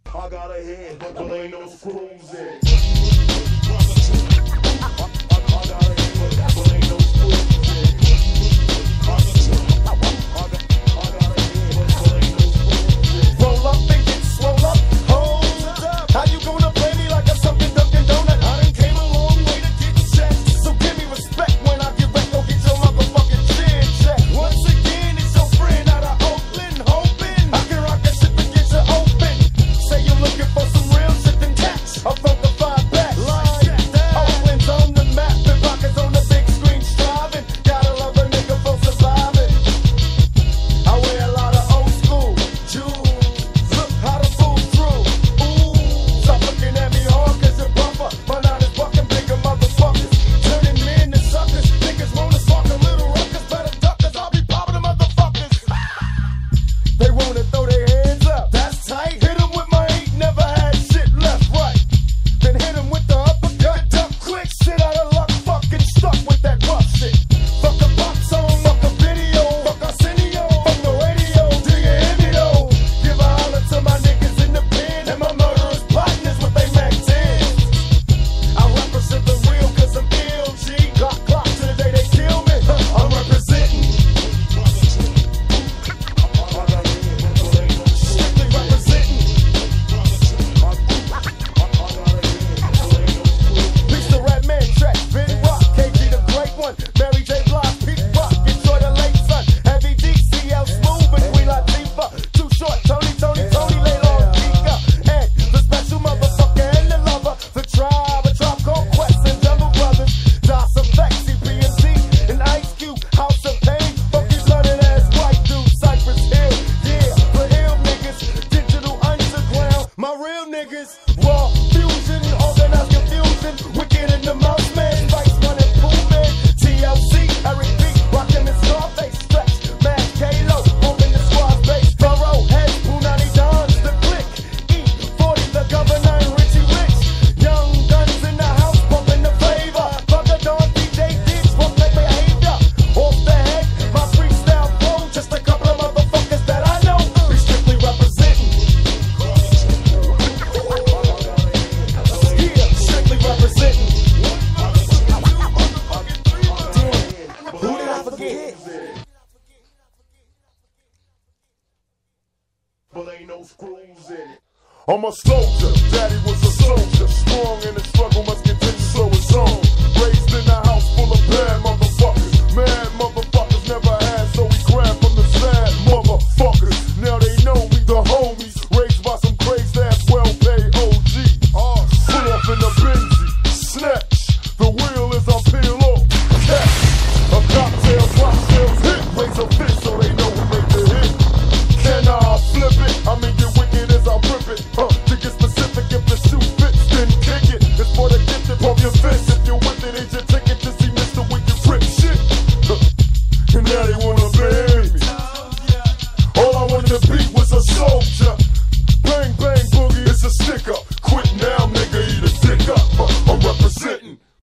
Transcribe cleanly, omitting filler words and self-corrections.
I got a head, but there ain't no screws in it. Roll up and get swole up. Hold up. How you gonna play me like I'm something Dunkin' Donut? I done came a long way to get checked. So give me respect when I get wrecked. Go get your motherfucking chin checked. Once again, it's your friend out of Oakland, hoping I can rock that shit to get you open. Say you're looking for some real shit, then catch a funkified back. Oakland's on the map, and pockets on the big screen striving. Gotta love a nigga for surviving. I wear a lot of old school jewels. Look how the fool through. Ooh, stop looking at me hard, cause you're bumper. My nine is fucking bigger motherfuckers. Turning men to suckers. Niggas wanna spark a little ruckus. Better duck, cause I'll be popping the motherfuckers. They wanna throw their hands up. That's tight. Hit them with my eight, never had shit left, right. Then hit them with the uppercut. Duck quick, shit out of luck. Fucking stuck with that rough shit. Fuck a pop song, fuck a video. Fuck Arsenio, fuck the radio. Do you hear me though? Give a holler to my niggas in the pen. And my murderers partners with they Mac 10s. I represent the real cause I'm ill, G. Clock to the day they kill me. I'm representing. Strictly representing. Peace to Red Man Track, Ben Rock, KG the Great One, Mary J. Blige, Pete Rock, enjoy the late sun, Heavy D, CL Smooth, and Queen Latifah, Too Short, Tony, lay long, Kika, and the special motherfucker and the lover, the tribe, a Tribe Called Quest and Jungle Brothers, Das Effect, CPMC, and Ice Cube, House of Pain, funky blooded ass white dude, Cypress Hill, yeah, for ill niggas, digital underground, my real niggas, raw fusion, organized confusion, wicked in the mouse man, Vice running pool man, TLC, Eric B, rockin' the Scarface, Stretch, Mad K-Lo, moving the squad base, Burrow, Head, Punani Dons, the click, E40, the governor, and Richie Rich, Young Guns in the house, pumping the flavor, Bugger Dawn, DJ Diggs, fuck that behavior, off the head, my freestyle flow, just a couple of motherfuckers that I know, we strictly representing. Yeah, strictly representing. Damn, who did I forget? But ain't no screws in it. I'm a soldier, daddy was a soldier. Strong in the struggle, must continue so it's on. Raised in a house full of bad motherfuckers. Mad motherfuckers never had, so we grab from the sad motherfuckers. Now they know we the homies. Raised by some crazed ass, well-paid OGs. Pull up in the Benzie, snatch. The wheel is on peel off. Catch. A cocktail, cocktails hit. Raise a fist so they know we make the hit. Can I flip it? I mean, get wicked as I rip it. To get specific, if the shoe fits, then kick it. It's for the gifted, pump your fist. If you're with it, it's your ticket to see Mr. Wicked rip shit. And now they wanna bury me. All I wanted to be was a soldier.